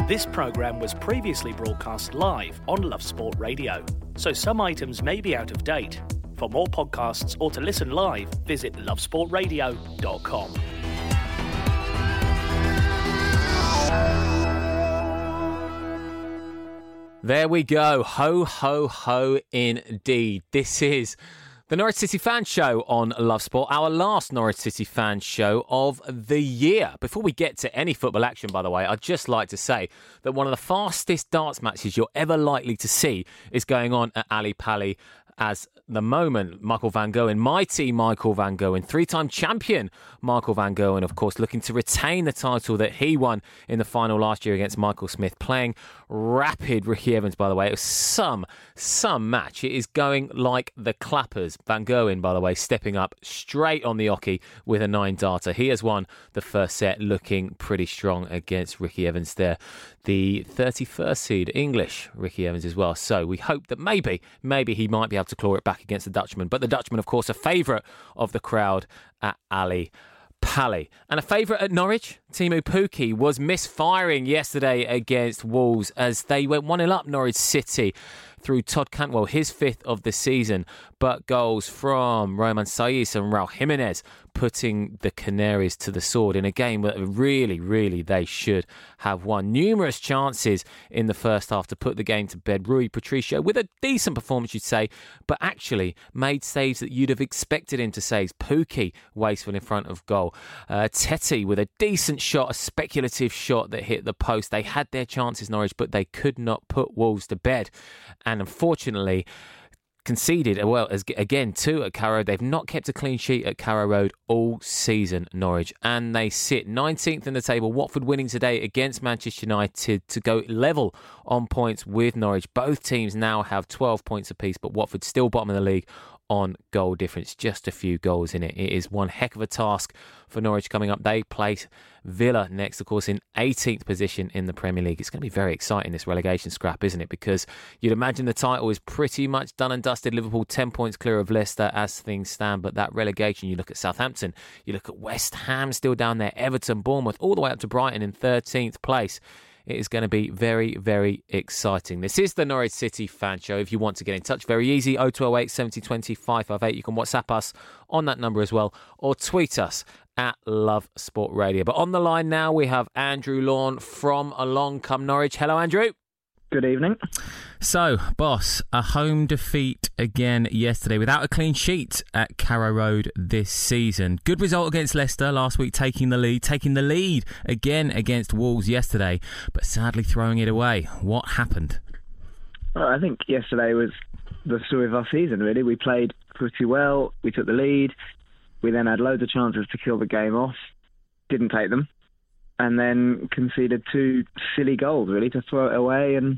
This programme was previously broadcast live on Love Sport Radio, so some items may be out of date. For more podcasts or to listen live, visit lovesportradio.com. There we go. Ho, ho, ho indeed. This is the Norwich City Fan Show on Love Sport, our last Norwich City Fan Show of the year. Before we get to any football action, by the way, I'd just like to say that one of the fastest darts matches you're ever likely to see is going on at Ali Pali as the moment. Michael Van Gerwen, mighty Michael Van Gerwen, three-time champion Michael Van Gerwen, of course, looking to retain the title that he won in the final last year against Michael Smith, playing rapid Ricky Evans, by the way. It was some match. It is going like the clappers. Van Gerwen, by the way, stepping up straight on the oche with a 9-darter. He has won the first set, looking pretty strong against Ricky Evans there. The 31st seed, English Ricky Evans as well. So we hope that maybe he might be able to claw it back against the Dutchman. But the Dutchman, of course, a favourite of the crowd at Ali Pali. And a favourite at Norwich, Teemu Pukki, was misfiring yesterday against Wolves as they went 1-0 up Norwich City through Todd Cantwell, his 5th of the season. But goals from Roman Saiz and Raul Jimenez putting the Canaries to the sword in a game that really they should have won. Numerous chances in the first half to put the game to bed. Rui Patricio with a decent performance, you'd say, but actually made saves that you'd have expected him to save. Pukki wasteful in front of goal. Tete with a decent shot, a speculative shot that hit the post. They had their chances, Norwich, but they could not put Wolves to bed. And unfortunately, conceded, well, again, 2 at Carrow Road. They've not kept a clean sheet at Carrow Road all season, Norwich. And they sit 19th in the table. Watford winning today against Manchester United to go level on points with Norwich. Both teams now have 12 points apiece, but Watford still bottom of the league on goal difference. Just a few goals in it. It is one heck of a task for Norwich coming up. They play Villa next, of course, in 18th position in the Premier League. It's going to be very exciting, this relegation scrap, isn't it? Because you'd imagine the title is pretty much done and dusted. Liverpool 10 points clear of Leicester as things stand. But that relegation, you look at Southampton, you look at West Ham still down there, Everton, Bournemouth, all the way up to Brighton in 13th place. It is going to be very exciting. This is the Norwich City Fan Show. If you want to get in touch, very easy, 0208 70 20 558. You can WhatsApp us on that number as well, or tweet us at Love Sport Radio. But on the line now, we have Andrew Lawn from Along Come Norwich. Hello, Andrew. Good evening. So, boss, a home defeat again yesterday without a clean sheet at Carrow Road this season. Good result against Leicester last week, taking the lead again against Wolves yesterday, but sadly throwing it away. What happened? Well, I think yesterday was the story of our season, really. We played pretty well. We took the lead. We then had loads of chances to kill the game off. Didn't take them. And then conceded 2 silly goals, really, to throw it away and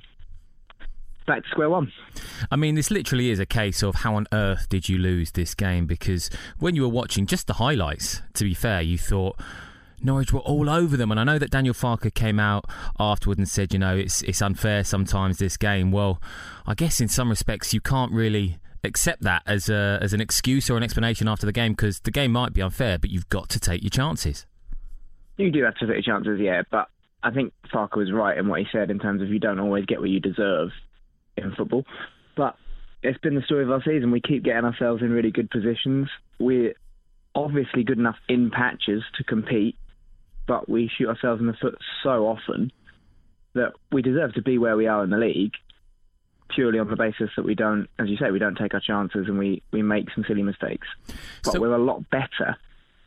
back to square one. I mean, this literally is a case of how on earth did you lose this game? Because when you were watching just the highlights, to be fair, you thought Norwich were all over them. And I know that Daniel Farke came out afterward and said, you know, it's unfair sometimes, this game. Well, I guess in some respects you can't really accept that as an excuse or an explanation after the game, because the game might be unfair, but you've got to take your chances. You do have to take your chances, yeah, but I think Farke was right in what he said in terms of you don't always get what you deserve in football. But it's been the story of our season. We keep getting ourselves in really good positions. We're obviously good enough in patches to compete, but we shoot ourselves in the foot so often that we deserve to be where we are in the league, purely on the basis that we don't, as you say, we don't take our chances and we make some silly mistakes. But we're a lot better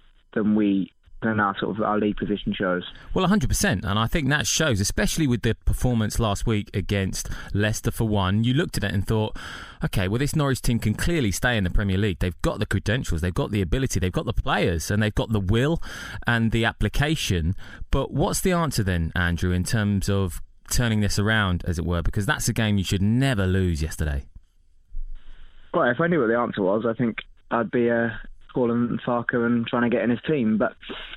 than our league position shows. Well, 100%, and I think that shows, especially with the performance last week against Leicester for one. You looked at it and thought, okay, well, this Norwich team can clearly stay in the Premier League. They've got the credentials, they've got the ability, they've got the players, and they've got the will and the application. But what's the answer then, Andrew, in terms of turning this around, as it were? Because that's a game you should never lose yesterday. Well, if I knew what the answer was, I think I'd be calling Farke and trying to get in his team. But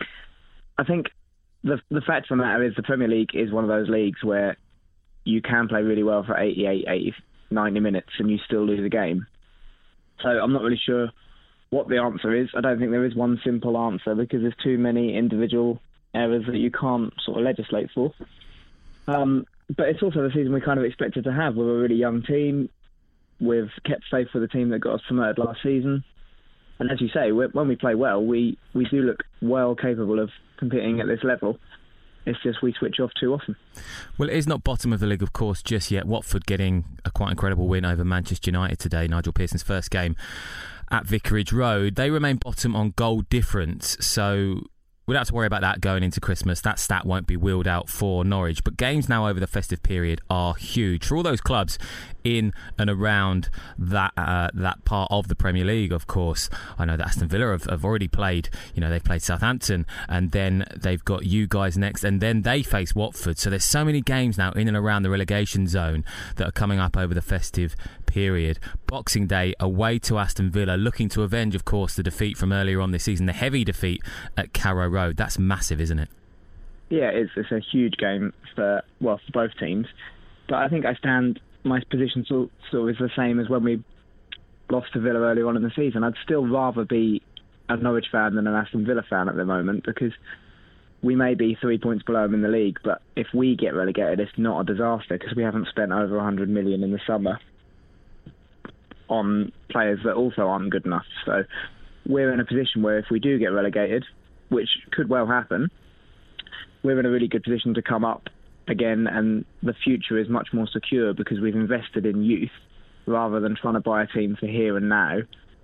I think the fact of the matter is the Premier League is one of those leagues where you can play really well for 88, 80, 90 minutes and you still lose a game. So I'm not really sure what the answer is. I don't think there is one simple answer because there's too many individual errors that you can't sort of legislate for. But it's also the season we kind of expected to have. We're a really young team. We've kept faith with the team that got us promoted last season. And as you say, when we play well, we do look well capable of competing at this level. It's just we switch off too often. Well, it is not bottom of the league, of course, just yet. Watford getting a quite incredible win over Manchester United today, Nigel Pearson's first game at Vicarage Road. They remain bottom on goal difference, so we don't have to worry about that going into Christmas. That stat won't be wheeled out for Norwich. But games now over the festive period are huge for all those clubs in and around that part of the Premier League, of course. I know that Aston Villa have already played. They've played Southampton, and then they've got you guys next, and then they face Watford. So there's so many games now in and around the relegation zone that are coming up over the festive period. Boxing Day away to Aston Villa, looking to avenge, of course, the defeat from earlier on this season, the heavy defeat at Carrow Road. That's massive, isn't it? Yeah, it's a huge game for both teams. But I think my position sort of is the same as when we lost to Villa earlier on in the season. I'd still rather be a Norwich fan than an Aston Villa fan at the moment, because we may be 3 points below them in the league, but if we get relegated, it's not a disaster, because we haven't spent over 100 million in the summer on players that also aren't good enough. So we're in a position where if we do get relegated, which could well happen, we're in a really good position to come up again, and the future is much more secure because we've invested in youth rather than trying to buy a team for here and now.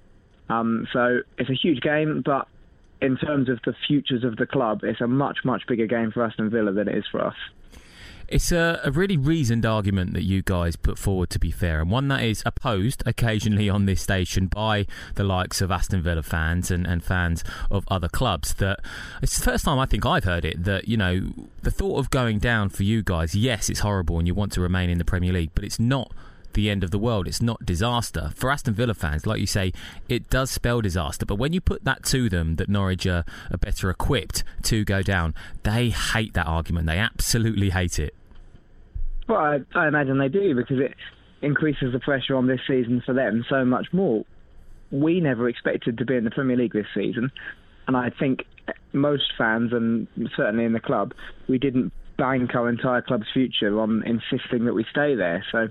So it's a huge game, but in terms of the futures of the club, it's a much, much bigger game for Aston Villa than it is for us. It's a really reasoned argument that you guys put forward, to be fair, and one that is opposed occasionally on this station by the likes of Aston Villa fans and fans of other clubs. That it's the first time I think I've heard it, that, the thought of going down for you guys, yes, it's horrible and you want to remain in the Premier League, but it's not the end of the world. It's not disaster. For Aston Villa fans, like you say, it does spell disaster, but when you put that to them, that Norwich are better equipped to go down, they hate that argument. They absolutely hate it. Well, I imagine they do, because it increases the pressure on this season for them so much more. We never expected to be in the Premier League this season, and I think most fans, and certainly in the club, we didn't bank our entire club's future on insisting that we stay there. So,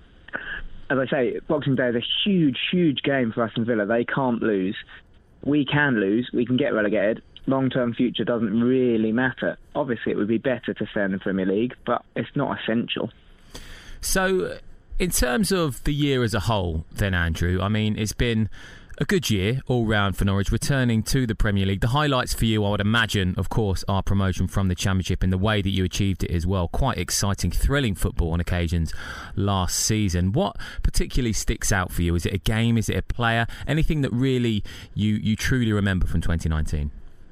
as I say, Boxing Day is a huge, huge game for Aston Villa. They can't lose. We can lose. We can get relegated. Long-term future doesn't really matter. Obviously, it would be better to stay in the Premier League, but it's not essential. So, in terms of the year as a whole, then, Andrew, I mean, it's been a good year all round for Norwich, returning to the Premier League. The highlights for you, I would imagine, of course, are promotion from the Championship and the way that you achieved it as well. Quite exciting, thrilling football on occasions last season. What particularly sticks out for you? Is it a game? Is it a player? Anything that really you truly remember from 2019?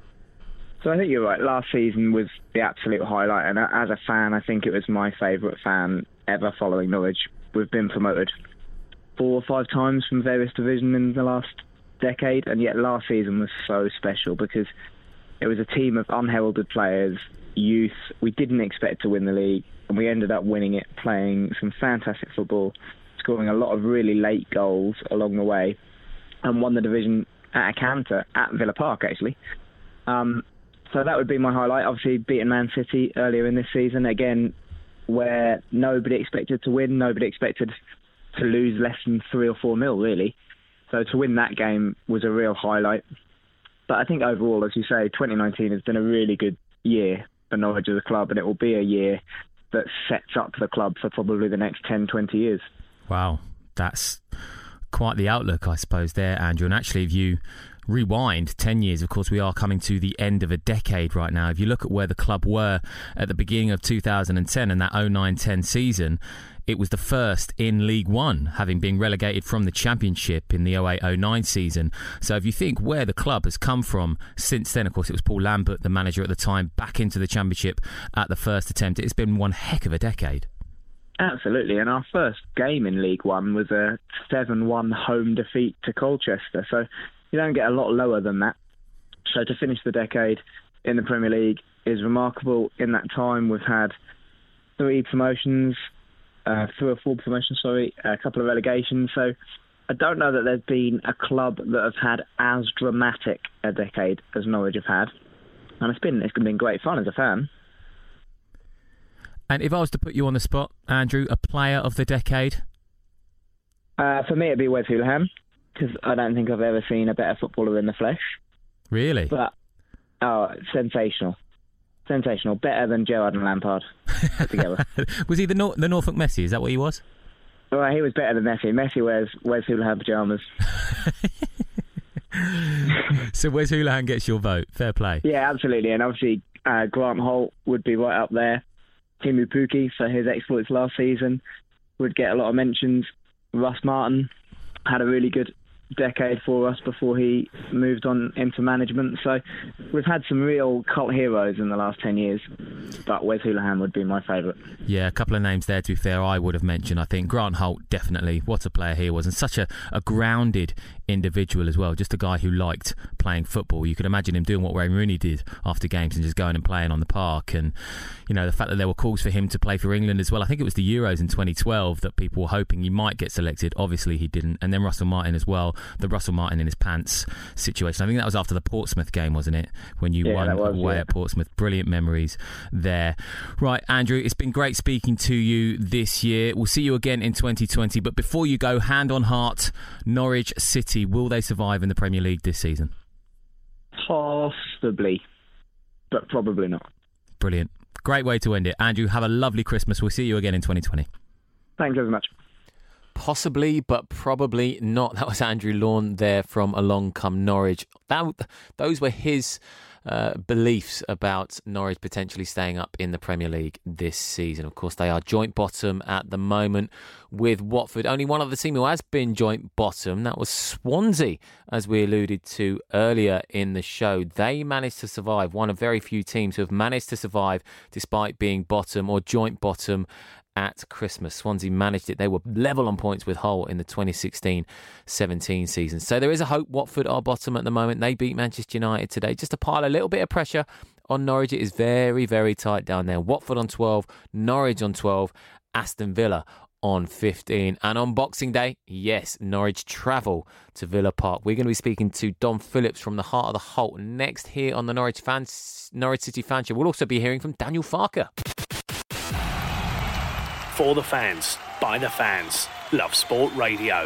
So I think you're right. Last season was the absolute highlight, and as a fan, I think it was my favourite fan ever following Norwich. We've been promoted 4 or 5 times from various divisions in the last decade, and yet last season was so special because it was a team of unheralded players, youth. We didn't expect to win the league, and we ended up winning it, playing some fantastic football, scoring a lot of really late goals along the way, and won the division at a canter at Villa Park, actually. So that would be my highlight. Obviously, beating Man City earlier in this season, again, where nobody expected to win, nobody expected to lose less than 3 or 4-0, really. So to win that game was a real highlight. But I think overall, as you say, 2019 has been a really good year for Norwich as a club, and it will be a year that sets up the club for probably the next 10, 20 years. Wow, that's quite the outlook, I suppose, there, Andrew. And actually, if you rewind 10 years, of course, we are coming to the end of a decade right now. If you look at where the club were at the beginning of 2010 and that 09-10 season, it was the first in League One, having been relegated from the Championship in the 08-09 season. So if you think where the club has come from since then, of course, it was Paul Lambert, the manager at the time, back into the Championship at the first attempt. It's been one heck of a decade. Absolutely, and our first game in League One was a 7-1 home defeat to Colchester, so you don't get a lot lower than that. So to finish the decade in the Premier League is remarkable. In that time, we've had 3 promotions, 3 or 4 promotions, a couple of relegations. So I don't know that there's been a club that have had as dramatic a decade as Norwich have had. And it's been great fun as a fan. And if I was to put you on the spot, Andrew, a player of the decade? For me, it'd be Wes Hoolahan, because I don't think I've ever seen a better footballer in the flesh. Really? But, sensational. Sensational. Better than Gerrard and Lampard put together. Was he the Norfolk Messi? Is that what he was? Well, he was better than Messi. Messi wears Wes Hoolahan pyjamas. So Wes Hoolahan gets your vote. Fair play. Yeah, absolutely. And obviously, Grant Holt would be right up there. Timu Puki, for his exploits last season, would get a lot of mentions. Russ Martin had a really good decade for us before he moved on into management. So we've had some real cult heroes in the last 10 years, but Wes Hoolahan would be my favourite. Yeah, a couple of names there, to be fair, I would have mentioned. I think Grant Holt, definitely. What a player he was, and such a grounded individual as well. Just a guy who liked playing football. You could imagine him doing what Wayne Rooney did after games and just going and playing on the park. And, you know, the fact that there were calls for him to play for England as well. I think it was the Euros in 2012 that people were hoping he might get selected. Obviously he didn't. And then Russell Martin as well. The Russell Martin in his pants situation. I think that was after the Portsmouth game, wasn't it? When you won away at Portsmouth. Brilliant memories there. Right, Andrew, it's been great speaking to you this year. We'll see you again in 2020. But before you go, hand on heart, Norwich City, will they survive in the Premier League this season? Possibly, but probably not. Brilliant. Great way to end it. Andrew, have a lovely Christmas. We'll see you again in 2020. Thanks very much. Possibly, but probably not. That was Andrew Lawn there from Along Come Norwich. Those were his beliefs about Norwich potentially staying up in the Premier League this season. Of course, they are joint bottom at the moment with Watford. Only one other team who has been joint bottom. That was Swansea, as we alluded to earlier in the show. They managed to survive. One of very few teams who have managed to survive despite being bottom or joint bottom at Christmas. Swansea managed it. They were level on points with Hull in the 2016-17 season. So there is a hope. Watford are bottom at the moment. They beat Manchester United today. Just to pile a little bit of pressure on Norwich. It is very, very tight down there. Watford on 12, Norwich on 12, Aston Villa on 15. And on Boxing Day, yes, Norwich travel to Villa Park. We're going to be speaking to Dom Phillips from the Heart of the Holt next here on the Norwich City Fan Show. We'll also be hearing from Daniel Farke. For the fans, by the fans, Love Sport Radio.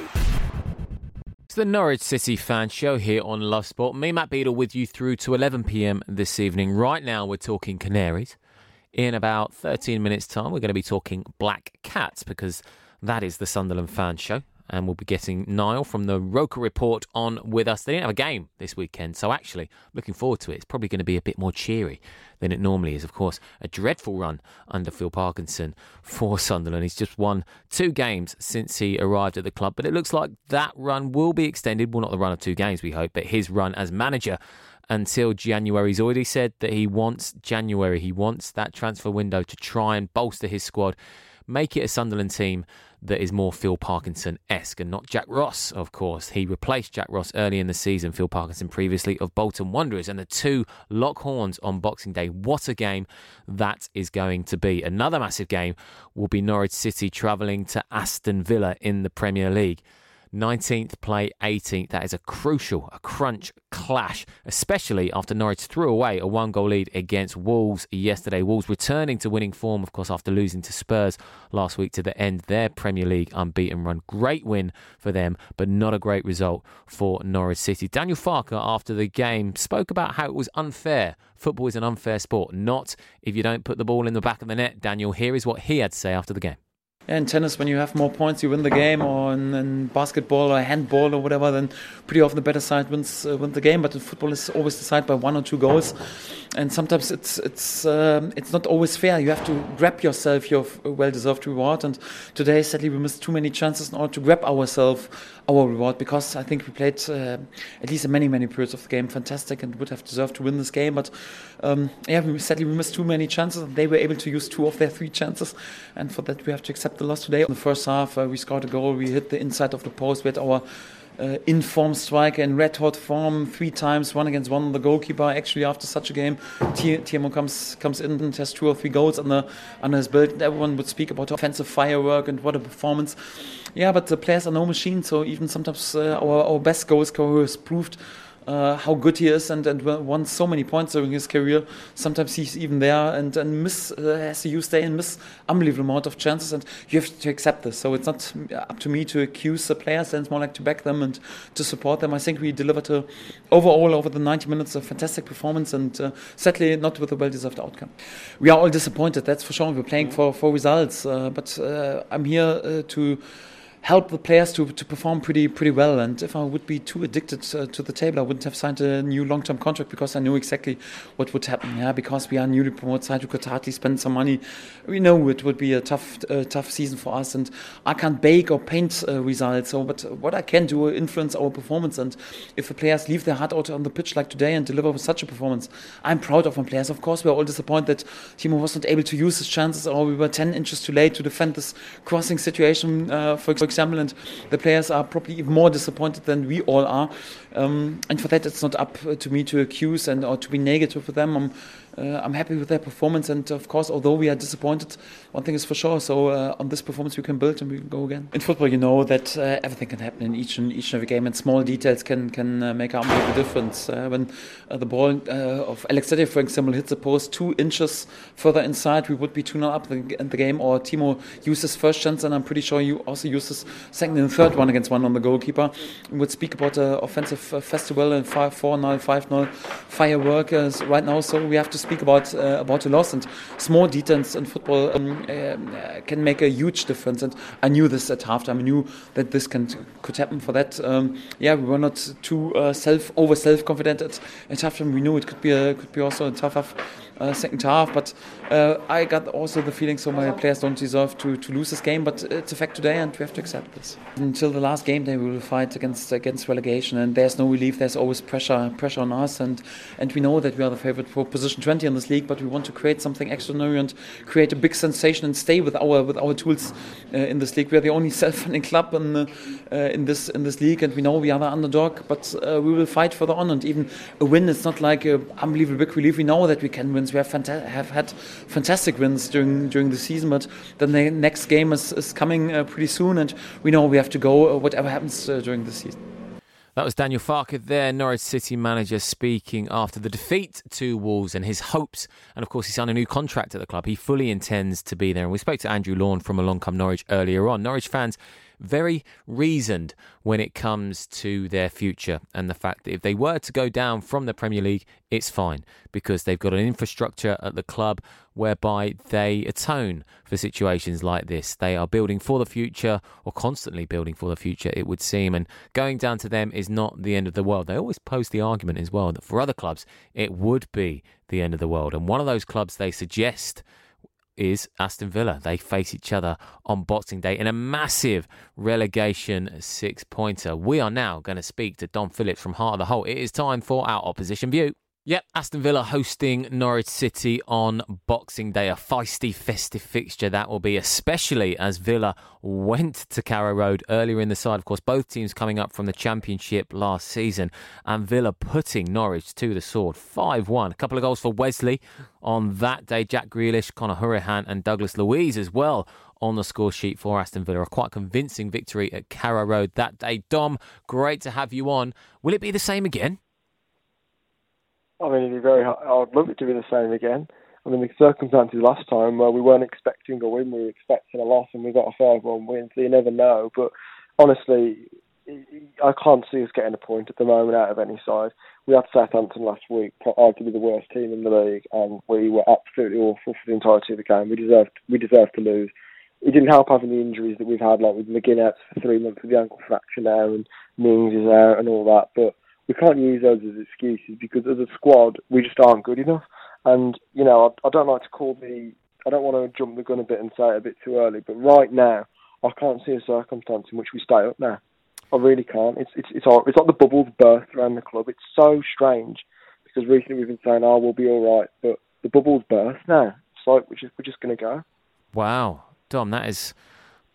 It's the Norwich City Fan Show here on Love Sport. Me, Matt Beadle, with you through to 11 p.m. this evening. Right now, we're talking Canaries. In about 13 minutes' time, we're going to be talking Black Cats, because that is the Sunderland Fan Show. And we'll be getting Niall from the Roker Report on with us. They didn't have a game this weekend, so actually, looking forward to it. It's probably going to be a bit more cheery than it normally is. Of course, a dreadful run under Phil Parkinson for Sunderland. He's just won 2 games since he arrived at the club, but it looks like that run will be extended. Well, not the run of 2 games, we hope, but his run as manager until January. He's already said that he wants January. He wants that transfer window to try and bolster his squad, make it a Sunderland team that is more Phil Parkinson-esque and not Jack Ross, of course. He replaced Jack Ross early in the season, Phil Parkinson previously of Bolton Wanderers, and the 2 lock horns on Boxing Day. What a game that is going to be. Another massive game will be Norwich City travelling to Aston Villa in the Premier League. 19th play 18th. That is a crunch clash, especially after Norwich threw away a 1-goal lead against Wolves yesterday. Wolves returning to winning form, of course, after losing to Spurs last week to end their Premier League unbeaten run. Great win for them, but not a great result for Norwich City. Daniel Farke, after the game, spoke about how it was unfair. Football is an unfair sport, not if you don't put the ball in the back of the net. Daniel, here is what he had to say after the game. In tennis, when you have more points, you win the game, or in basketball or handball or whatever, then pretty often the better side wins the game. But in football, is always decided by 1 or 2 goals, and sometimes it's not always fair. You have to grab yourself your well-deserved reward. And today, sadly, we missed too many chances in order to grab ourselves our reward, because I think we played at least in many periods of the game fantastic and would have deserved to win this game. But sadly we missed too many chances, and they were able to use 2 of their 3 chances, and for that we have to accept the loss today. In the first half, we scored a goal, we hit the inside of the post, we had our in-form striker in red-hot form 3 times, 1-against-1 the goalkeeper. Actually, after such a game, Timo comes in and has 2 or 3 goals under his belt, and everyone would speak about offensive firework and what a performance. Yeah, but the players are no machine, so even sometimes our best goal scorer has proved how good he is and won so many points during his career. Sometimes he's even there and has a huge day and miss unbelievable amount of chances, and you have to accept this. So it's not up to me to accuse the players, and it's more like to back them and to support them. I think we delivered overall over the 90 minutes a fantastic performance, and sadly not with a well-deserved outcome. We are all disappointed, that's for sure. We're playing for results, but I'm here to help the players to perform pretty well. And if I would be too addicted to the table, I wouldn't have signed a new long-term contract, because I knew exactly what would happen. Yeah, because we are newly promoted side, we could hardly spend some money. We know it would be a tough season for us, and I can't bake or paint results. But what I can do is influence our performance. And if the players leave their heart out on the pitch like today and deliver with such a performance, I'm proud of my players. Of course, we're all disappointed that Timo was not able to use his chances, or we were 10 inches too late to defend this crossing situation, for example. And the players are probably even more disappointed than we all are. And for that, it's not up to me to accuse or to be negative with them. I'm happy with their performance, and of course, although we are disappointed, one thing is for sure. So on this performance, we can build and we can go again. In football, you know that everything can happen in each and every game, and small details can make a unbelievable difference. When the ball of Alex Tete, for example, hits the post 2 inches further inside, we would be 2-0 up in the game. Or Timo used his first chance, and I'm pretty sure you also used his second and third 1-against-1 on the goalkeeper. We would speak about the offensive festival and 4-0, 5-0 firework right now. So we have to speak about a loss, and small details in football can make a huge difference. And I knew this at halftime. I knew that this could happen. For that, we were not too self-confident at halftime. We knew it could be also a tough second half, but I got also the feeling so my players don't deserve to lose this game, but it's a fact today and we have to accept this. Until the last game day we will fight against relegation, and there's no relief. There's always pressure on us, and we know that we are the favourite for position 20 in this league, but we want to create something extraordinary and create a big sensation and stay with our tools in this league. We are the only self-funding club in this league, and we know we are the underdog, but we will fight further on. And even a win, it's not like an unbelievable big relief. We know that we can win. We have had fantastic wins during the season, but then the next game is coming pretty soon, and we know we have to go whatever happens during the season. That was Daniel Farke there, Norwich City manager, speaking after the defeat to Wolves and his hopes. And of course, he signed a new contract at the club. He fully intends to be there. And we spoke to Andrew Lawn from Along Come Norwich earlier on. Norwich fans very reasoned when it comes to their future, and the fact that if they were to go down from the Premier League, it's fine, because they've got an infrastructure at the club whereby they atone for situations like this. They are building for the future, or constantly building for the future, it would seem, and going down to them is not the end of the world. They always pose the argument as well that for other clubs it would be the end of the world, and one of those clubs they suggest is Aston Villa. They face each other on Boxing Day in a massive relegation 6-pointer. We are now going to speak to Dom Phillips from Heart of the Whole. It is time for our opposition view. Yep, Aston Villa hosting Norwich City on Boxing Day. A feisty, festive fixture that will be, especially as Villa went to Carrow Road earlier in the side. Of course, both teams coming up from the Championship last season, and Villa putting Norwich to the sword 5-1. A couple of goals for Wesley on that day. Jack Grealish, Conor Hourihane and Douglas Luiz as well on the score sheet for Aston Villa. A quite convincing victory at Carrow Road that day. Dom, great to have you on. Will it be the same again? I mean, it'd be I'd love it to be the same again. I mean, the circumstances last time where we weren't expecting a win, we were expecting a loss, and we got a 5-1 win, so you never know. But honestly, I can't see us getting a point at the moment out of any side. We had Southampton last week, arguably the worst team in the league, and we were absolutely awful for the entirety of the game. We deserved to lose. It didn't help having the injuries that we've had, like with McGinn out for 3 months with the ankle fracture now, and Mings is out and all that. But we can't use those as excuses, because as a squad, we just aren't good enough. And, you know, I don't like to I don't want to jump the gun a bit and say it a bit too early, but right now, I can't see a circumstance in which we stay up now. I really can't. It's like the bubbles burst around the club. It's so strange, because recently we've been saying, we'll be all right, but the bubbles burst now. It's like we're just going to go. Wow. Dom, that is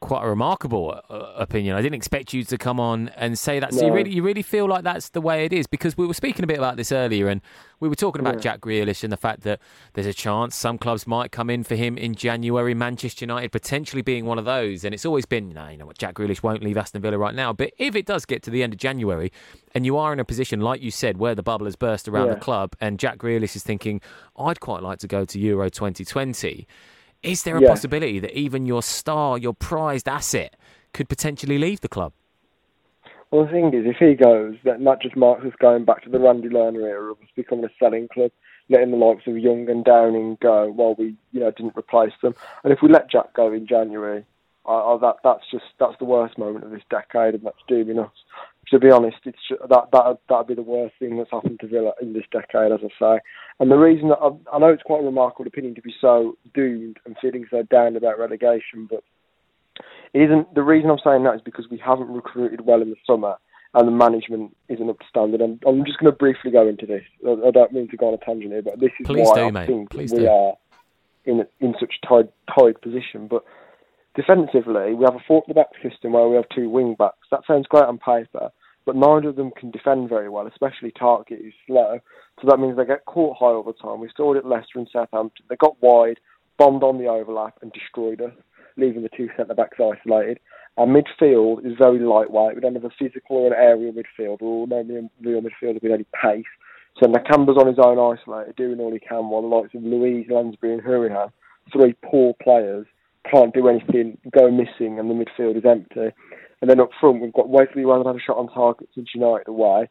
quite a remarkable opinion. I didn't expect you to come on and say that. So No. you really feel like that's the way it is? Because we were speaking a bit about this earlier, and we were talking about Jack Grealish and the fact that there's a chance some clubs might come in for him in January, Manchester United potentially being one of those. And it's always been, you know what, Jack Grealish won't leave Aston Villa right now. But if it does get to the end of January and you are in a position, like you said, where the bubble has burst around the club and Jack Grealish is thinking, I'd quite like to go to Euro 2020, is there a possibility that even your star, your prized asset, could potentially leave the club? Well, the thing is, if he goes, that just marks us going back to the Randy Lerner era of us becoming a selling club, letting the likes of Young and Downing go while we, didn't replace them. And if we let Jack go in January, that's the worst moment of this decade, and that's dooming us. To be honest, it's that'd be the worst thing that's happened to Villa in this decade, as I say. And the reason that I know it's quite a remarkable opinion to be so doomed and feeling so down about relegation, but the reason I'm saying that is because we haven't recruited well in the summer and the management isn't up to standard. And I'm just going to briefly go into this. I don't mean to go on a tangent here, but this is why I think we are in such a tied position. But defensively, we have a fork-the-back system where we have two wing-backs. That sounds great on paper, but neither of them can defend very well, especially Target, who's slow. So that means they get caught high all the time. We saw it at Leicester and Southampton. They got wide, bombed on the overlap and destroyed us, leaving the two centre-backs isolated. Our midfield is very lightweight. We don't have a physical or an aerial midfield. We're no real midfielder with any pace. So Nakamba's on his own isolated, doing all he can, while the likes of Louise, Lansbury and Hurahan, three poor players, can't do anything, go missing, and the midfield is empty. And then up front, we've got Wesley, who hasn't had a shot on target since United away.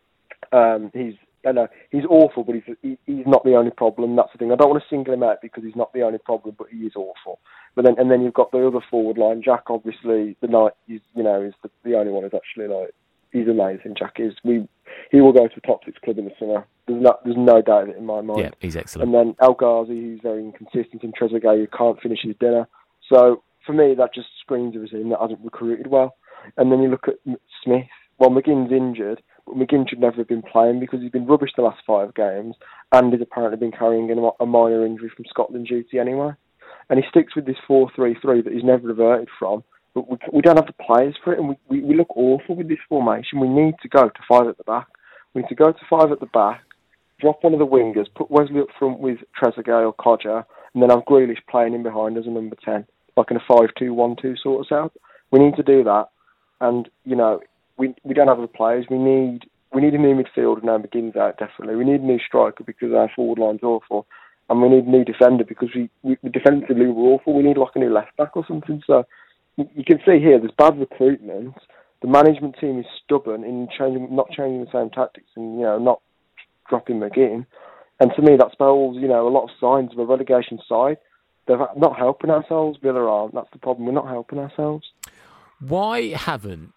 He's awful, but he's not the only problem. That's the thing. I don't want to single him out because he's not the only problem, but he is awful. But then you've got the other forward line. Jack, obviously, is the only one who's actually he's amazing. Jack is. He will go to a top 6 club in the summer. There's no doubt of it in my mind. Yeah, he's excellent. And then El Ghazi, who's very inconsistent, and Trezeguet, who can't finish his dinner. So for me, that just screams of a team that hasn't recruited well. And then you look at Smith. Well, McGinn's injured, but McGinn should never have been playing because he's been rubbish the last 5 games and he's apparently been carrying a minor injury from Scotland duty anyway. And he sticks with this 4-3-3 that he's never reverted from. But we don't have the players for it, and we look awful with this formation. We need to go to 5 at the back. We need to go to 5 at the back, drop one of the wingers, put Wesley up front with Trezeguet or Kodja, and then have Grealish playing in behind as a number 10, like in a 5-2-1-2 sort of setup. We need to do that. And, we don't have the players. We need a new midfielder now. McGinn's out, definitely. We need a new striker because our forward line's awful. And we need a new defender because we defensively we're awful. We need like a new left back or something. So you can see here there's bad recruitment. The management team is stubborn in not changing the same tactics and, not dropping McGinn. And to me, that spells, a lot of signs of a relegation side. They're not helping ourselves. Villa aren't. That's the problem. We're not helping ourselves. Why haven't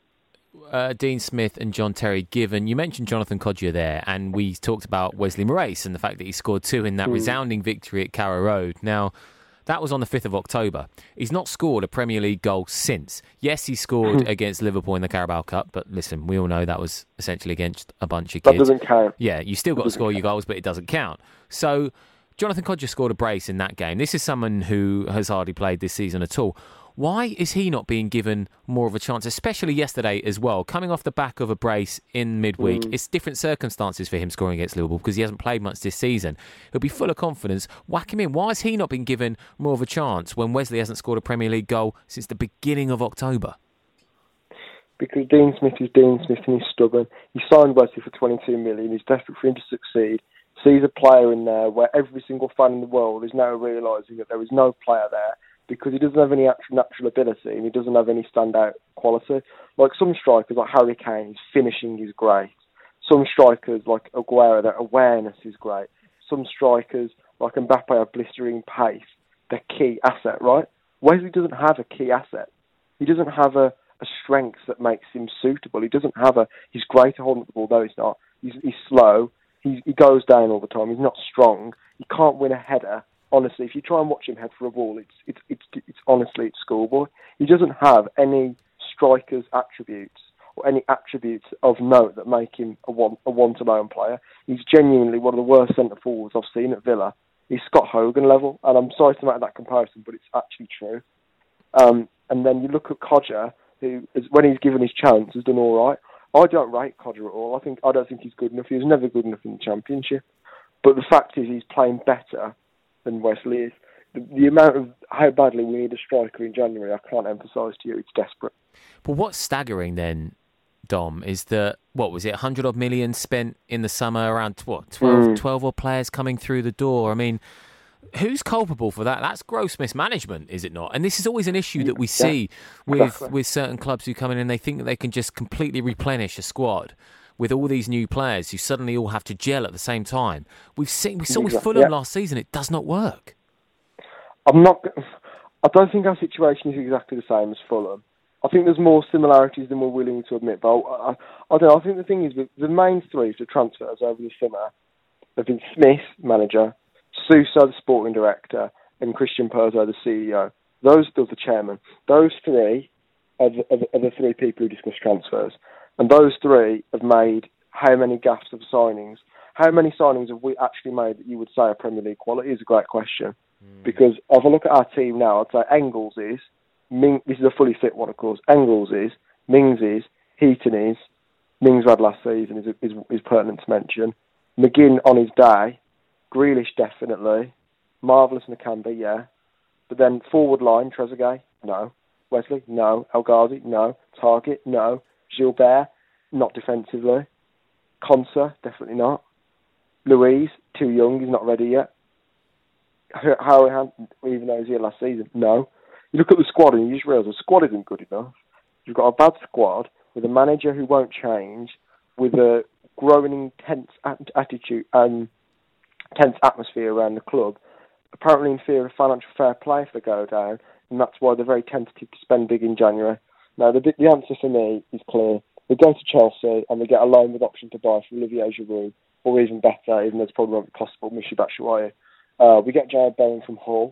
Dean Smith and John Terry given... You mentioned Jonathan Kodja there, and we talked about Wesley Moraes and the fact that he scored 2 in that resounding victory at Carrow Road. Now, that was on the 5th of October. He's not scored a Premier League goal since. Yes, he scored against Liverpool in the Carabao Cup, but listen, we all know that was essentially against a bunch of kids. That doesn't count. Yeah, you still got to score your goals, but it doesn't count. So, Jonathan Kodja scored a brace in that game. This is someone who has hardly played this season at all. Why is he not being given more of a chance, especially yesterday as well? Coming off the back of a brace in midweek, it's different circumstances for him scoring against Liverpool because he hasn't played much this season. He'll be full of confidence. Whack him in. Why has he not been given more of a chance when Wesley hasn't scored a Premier League goal since the beginning of October? Because Dean Smith is Dean Smith and he's stubborn. He signed Wesley for 22 million. He's desperate for him to succeed. Sees a player in there where every single fan in the world is now realising that there is no player there because he doesn't have any natural ability and he doesn't have any standout quality. Like some strikers, like Harry Kane, his finishing is great. Some strikers, like Aguero, their awareness is great. Some strikers, like Mbappe, have blistering pace. Their key asset, right? Wesley doesn't have a key asset. He doesn't have a strength that makes him suitable. He doesn't have he's great at holding the ball, though he's not. He's slow. He goes down all the time. He's not strong. He can't win a header. Honestly, if you try and watch him head for a ball, it's honestly, it's schoolboy. He doesn't have any striker's attributes or any attributes of note that make him a one-to-one player. He's genuinely one of the worst centre-forwards I've seen at Villa. He's Scott Hogan level, and I'm sorry to make that comparison, but it's actually true. And then you look at Codger, who, when he's given his chance, has done all right. I don't rate Codger at all. I don't think he's good enough. He was never good enough in the Championship. But the fact is, he's playing better than Wesley is. The amount of how badly we need a striker in January, I can't emphasise to you. It's desperate. But what's staggering then, Dom, is that, what was it, 100-odd million spent in the summer, around, 12 odd players coming through the door? I mean, who's culpable for that? That's gross mismanagement, is it not? And this is always an issue that we see with certain clubs who come in and they think that they can just completely replenish a squad with all these new players who suddenly all have to gel at the same time. We saw with Fulham last season, it does not work. I don't think our situation is exactly the same as Fulham. I think there's more similarities than we're willing to admit. But I don't know. I think the thing is, the main three for transfers over the summer have been Smith, manager, Sousa, the sporting director, and Christian Perzo, the CEO. Those are the chairman. Those three are the three people who discuss transfers. And those three have made how many gaps of signings? How many signings have we actually made that you would say are Premier League quality is a great question. Because if I look at our team now, I'd say Engels is, this is a fully fit one, of course. Engels is, Mings is, Heaton is, Mings had last season is pertinent to mention. McGinn on his day, Grealish definitely, Marvellous Nakamba, yeah. But then forward line, Trezeguet, no. Wesley, no. El Ghazi, no. Target, no. Gilbert, not defensively. Konsa, definitely not. Louise, too young, he's not ready yet. However, even though he was here last season, no. You look at the squad and you just realise the squad isn't good enough. You've got a bad squad with a manager who won't change, with a growing intense attitude and tense atmosphere around the club, apparently in fear of financial fair play if they go down, and that's why they're very tentative to spend big in January. Now, the answer for me is clear. We go to Chelsea and we get a loan with option to buy for Olivier Giroud, or even better, even though it's probably not possible, Michy Batshuayi. We get Jared Bowen from Hull,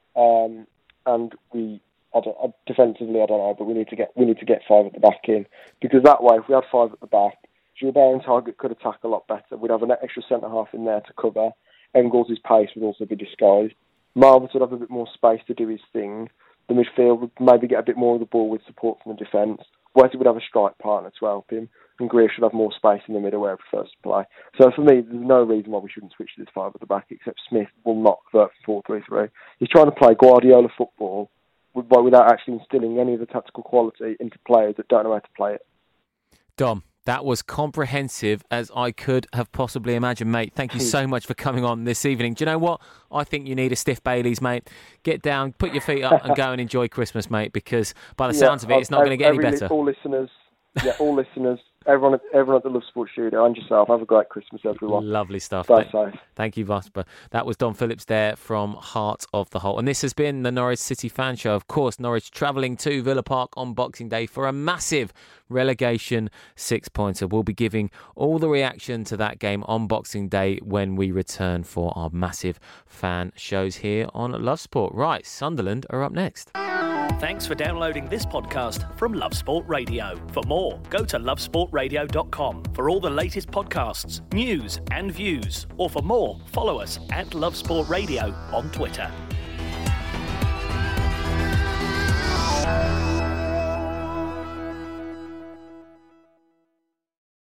and defensively, I don't know, but we need to get five at the back in, because that way, if we had five at the back, Gilbert and Target could attack a lot better. We'd have an extra centre half in there to cover. Engels' pace would also be disguised. Marvellous would have a bit more space to do his thing. The midfield would maybe get a bit more of the ball with support from the defence. Wesley would have a strike partner to help him, and Greer should have more space in the middle where he prefers to play. So for me, there's no reason why we shouldn't switch to this five at the back, except Smith will not convert for 4-3-3. He's trying to play Guardiola football without actually instilling any of the tactical quality into players that don't know how to play it. Dom, that was comprehensive as I could have possibly imagined, mate. Thank you so much for coming on this evening. Do you know what? I think you need a stiff Baileys, mate. Get down, put your feet up and go and enjoy Christmas, mate, because by the sounds of it, it's not going to get any better. All listeners, everyone at the Love Sport studio and yourself, have a great Christmas, everyone. Lovely stuff. Stay safe. Thank you, Vosper. That was Dom Phillips there from Heart of the Holte. And this has been the Norwich City Fan Show. Of course, Norwich travelling to Villa Park on Boxing Day for a massive relegation six-pointer. We'll be giving all the reaction to that game on Boxing Day when we return for our massive fan shows here on Love Sport. Right, Sunderland are up next. Thanks for downloading this podcast from Love Sport Radio. For more, go to lovesportradio.com for all the latest podcasts, news and views. Or for more, follow us at Love Sport Radio on Twitter.